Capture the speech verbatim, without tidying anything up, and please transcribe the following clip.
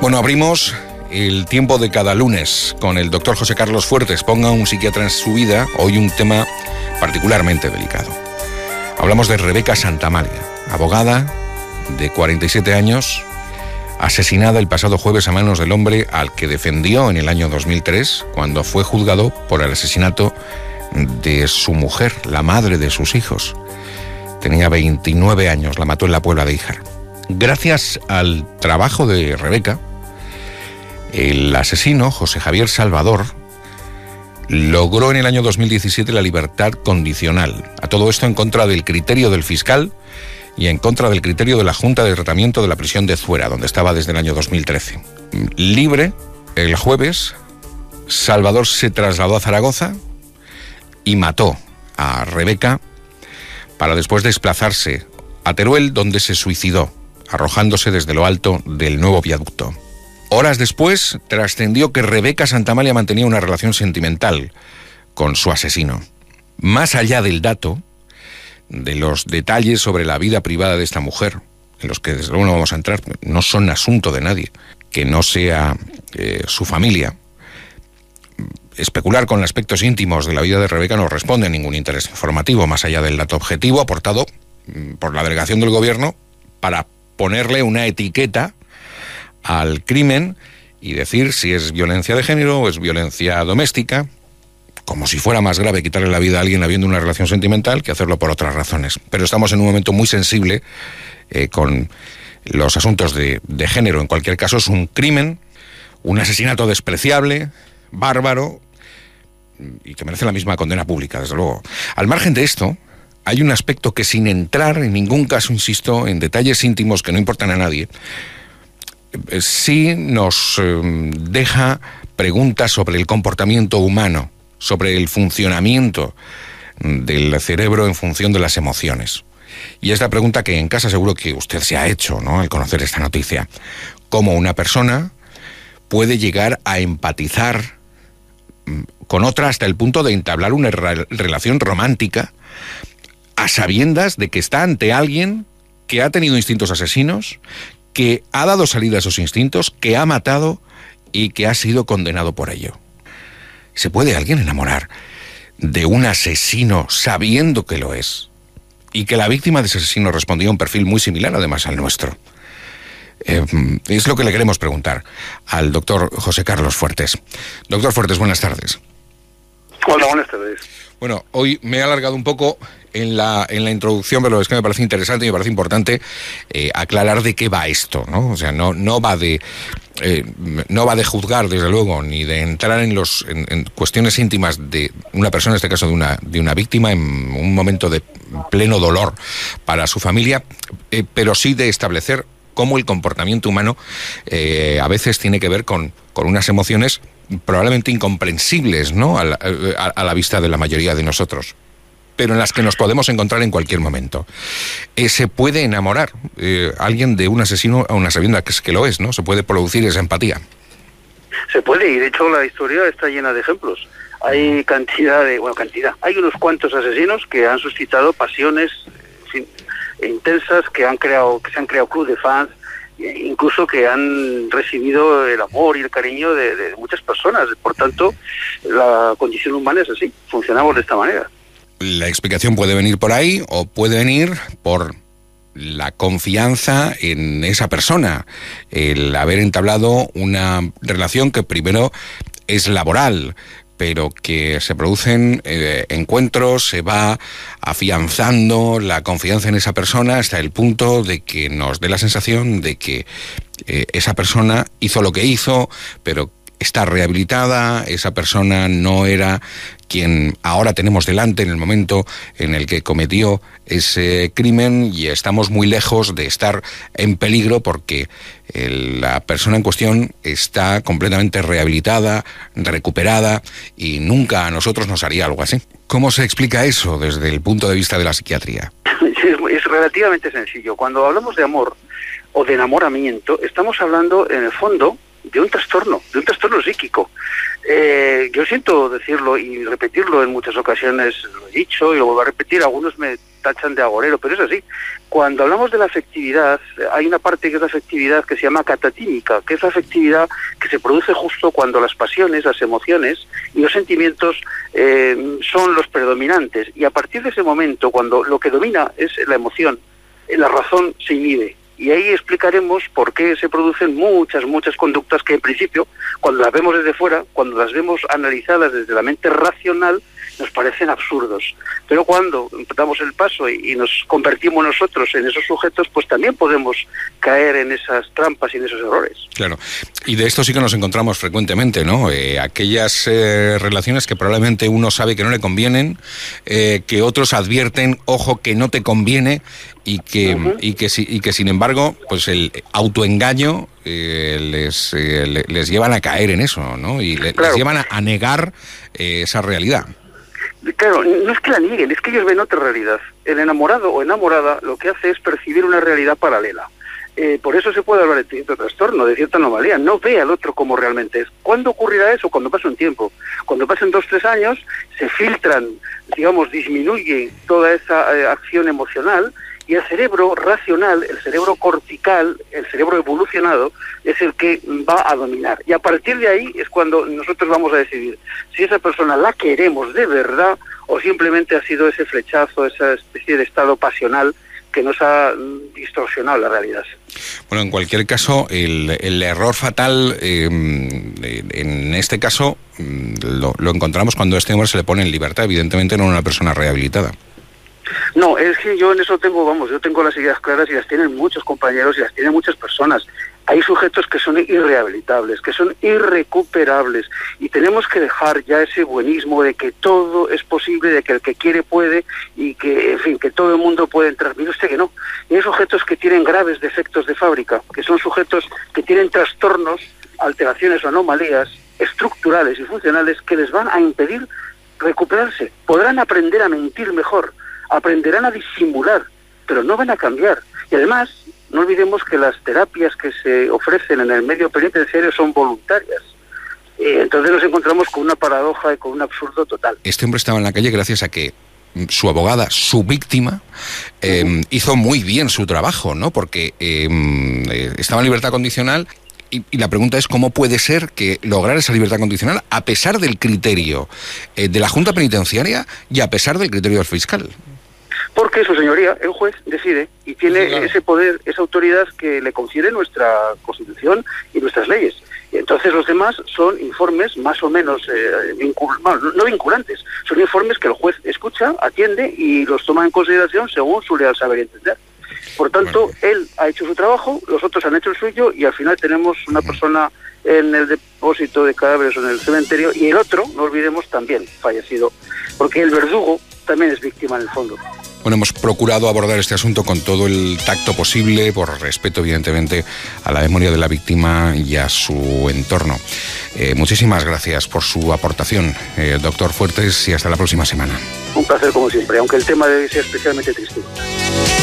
Bueno, abrimos el tiempo de cada lunes con el doctor José Carlos Fuertes. Ponga un psiquiatra en su vida. Hoy un tema particularmente delicado. Hablamos de Rebeca Santamaría, abogada de cuarenta y siete años, asesinada el pasado jueves a manos del hombre al que defendió en el año dos mil tres, cuando fue juzgado por el asesinato de su mujer, la madre de sus hijos. Tenía veintinueve años, la mató en la Puebla de Híjar. Gracias al trabajo de Rebeca, el asesino, José Javier Salvador, logró en el año dos mil diecisiete la libertad condicional. A todo esto en contra del criterio del fiscal y en contra del criterio de la Junta de Tratamiento de la Prisión de Zuera, donde estaba desde el año dos mil trece. Libre, el jueves, Salvador se trasladó a Zaragoza y mató a Rebeca para después desplazarse a Teruel, donde se suicidó, arrojándose desde lo alto del nuevo viaducto. Horas después, trascendió que Rebeca Santamaría mantenía una relación sentimental con su asesino. Más allá del dato, de los detalles sobre la vida privada de esta mujer, en los que desde luego no vamos a entrar, no son asunto de nadie, que no sea eh, su familia. Especular con aspectos íntimos de la vida de Rebeca no responde a ningún interés informativo, más allá del dato objetivo aportado por la delegación del gobierno para ponerle una etiqueta al crimen y decir si es violencia de género o es violencia doméstica, como si fuera más grave quitarle la vida a alguien habiendo una relación sentimental que hacerlo por otras razones. Pero estamos en un momento muy sensible eh, con los asuntos de, de género. En cualquier caso, es un crimen, un asesinato despreciable, bárbaro, y que merece la misma condena pública, desde luego. Al margen de esto, hay un aspecto que, sin entrar en ningún caso, insisto, en detalles íntimos que no importan a nadie, sí nos eh, deja preguntas sobre el comportamiento humano, sobre el funcionamiento del cerebro en función de las emociones. Y es la pregunta que en casa seguro que usted se ha hecho, ¿no?, al conocer esta noticia. ¿Cómo una persona puede llegar a empatizar con otra hasta el punto de entablar una re- relación romántica a sabiendas de que está ante alguien que ha tenido instintos asesinos, que ha dado salida a esos instintos, que ha matado y que ha sido condenado por ello? ¿Se puede alguien enamorar de un asesino sabiendo que lo es? Y que la víctima de ese asesino respondía a un perfil muy similar, además, al nuestro. Eh, es lo que le queremos preguntar al doctor José Carlos Fuertes. Doctor Fuertes, buenas tardes. Hola, buenas tardes. Bueno, hoy me he alargado un poco en la, en la introducción, pero es que me parece interesante y me parece importante eh, aclarar de qué va esto, ¿no? O sea, no, no va de eh, no va de juzgar, desde luego, ni de entrar en los en, en cuestiones íntimas de una persona, en este caso de una de una víctima, en un momento de pleno dolor para su familia, eh, pero sí de establecer cómo el comportamiento humano eh, a veces tiene que ver con, con unas emociones probablemente incomprensibles, ¿no?, a la, a, a la vista de la mayoría de nosotros, pero en las que nos podemos encontrar en cualquier momento. Eh, se puede enamorar eh, alguien de un asesino a una sabienda que es que lo es, ¿no? Se puede producir esa empatía. Se puede, y de hecho la historia está llena de ejemplos. Hay cantidad de, bueno, cantidad, hay unos cuantos asesinos que han suscitado pasiones, en fin, intensas, que han creado, que se han creado clubes de fans, incluso que han recibido el amor y el cariño de, de muchas personas. Por tanto, la condición humana es así, funcionamos de esta manera. La explicación puede venir por ahí o puede venir por la confianza en esa persona, el haber entablado una relación que primero es laboral, pero que se producen eh, encuentros, se va afianzando la confianza en esa persona hasta el punto de que nos dé la sensación de que eh, esa persona hizo lo que hizo, pero está rehabilitada, esa persona no era quien ahora tenemos delante en el momento en el que cometió ese crimen, y estamos muy lejos de estar en peligro porque el, la persona en cuestión está completamente rehabilitada, recuperada, y nunca a nosotros nos haría algo así. ¿Cómo se explica eso desde el punto de vista de la psiquiatría? Es, es relativamente sencillo. Cuando hablamos de amor o de enamoramiento, estamos hablando en el fondo de un trastorno, de un trastorno psíquico. Eh, yo siento decirlo y repetirlo en muchas ocasiones, lo he dicho y lo vuelvo a repetir, algunos me tachan de agorero, pero es así. Cuando hablamos de la afectividad, hay una parte que es la afectividad que se llama catatímica, que es la afectividad que se produce justo cuando las pasiones, las emociones y los sentimientos eh, son los predominantes. Y a partir de ese momento, cuando lo que domina es la emoción, la razón se inhibe. Y ahí explicaremos por qué se producen muchas, muchas conductas que en principio, cuando las vemos desde fuera, cuando las vemos analizadas desde la mente racional, nos parecen absurdos. Pero cuando damos el paso y, y nos convertimos nosotros en esos sujetos, pues también podemos caer en esas trampas y en esos errores. Claro, y de esto sí que nos encontramos frecuentemente, ¿no? Eh, aquellas eh, relaciones que probablemente uno sabe que no le convienen, eh, que otros advierten, ojo, que no te conviene, y que, uh-huh. y que, y que sin embargo, pues el autoengaño eh, les, eh, les llevan a caer en eso, ¿no? Y le, claro. les llevan a, a negar eh, esa realidad. Claro, no es que la nieguen, es que ellos ven otra realidad. El enamorado o enamorada lo que hace es percibir una realidad paralela. Eh, por eso se puede hablar de cierto trastorno, de cierta anomalía. No ve al otro como realmente es. ¿Cuándo ocurrirá eso? Cuando pase un tiempo. Cuando pasen dos, tres años, se filtran, digamos, disminuye toda esa eh, acción emocional, y el cerebro racional, el cerebro cortical, el cerebro evolucionado, es el que va a dominar. Y a partir de ahí es cuando nosotros vamos a decidir si esa persona la queremos de verdad o simplemente ha sido ese flechazo, esa especie de estado pasional que nos ha distorsionado la realidad. Bueno, en cualquier caso, el, el error fatal, eh, en este caso, lo, lo encontramos cuando a este hombre se le pone en libertad, evidentemente no una persona rehabilitada. No, es que yo en eso tengo, vamos, yo tengo las ideas claras y las tienen muchos compañeros y las tienen muchas personas. Hay sujetos que son irrehabilitables, que son irrecuperables, y tenemos que dejar ya ese buenismo de que todo es posible, de que el que quiere puede, y que, en fin, que todo el mundo puede entrar. Mire usted que no. Y hay sujetos que tienen graves defectos de fábrica, que son sujetos que tienen trastornos, alteraciones o anomalías estructurales y funcionales que les van a impedir recuperarse. Podrán aprender a mentir mejor, aprenderán a disimular, pero no van a cambiar. Y además, no olvidemos que las terapias que se ofrecen en el medio penitenciario son voluntarias. Eh, entonces nos encontramos con una paradoja y con un absurdo total. Este hombre estaba en la calle gracias a que su abogada, su víctima, eh, uh-huh. hizo muy bien su trabajo, ¿no? Porque eh, estaba en libertad condicional. Y, y la pregunta es cómo puede ser que lograr esa libertad condicional a pesar del criterio eh, de la Junta Penitenciaria y a pesar del criterio del fiscal. Porque su señoría, el juez, decide y tiene claro. ese poder, esa autoridad que le confiere nuestra Constitución y nuestras leyes. Y entonces los demás son informes más o menos eh, vincul- bueno, no vinculantes, son informes que el juez escucha, atiende y los toma en consideración según su leal saber y entender. Por tanto, bueno. él ha hecho su trabajo, los otros han hecho el suyo y al final tenemos una persona en el depósito de cadáveres o en el cementerio y el otro, no olvidemos, también fallecido, porque el verdugo también es víctima en el fondo. Bueno, hemos procurado abordar este asunto con todo el tacto posible, por respeto, evidentemente, a la memoria de la víctima y a su entorno. Eh, muchísimas gracias por su aportación, eh, doctor Fuertes, y hasta la próxima semana. Un placer como siempre, aunque el tema de hoy sea especialmente triste.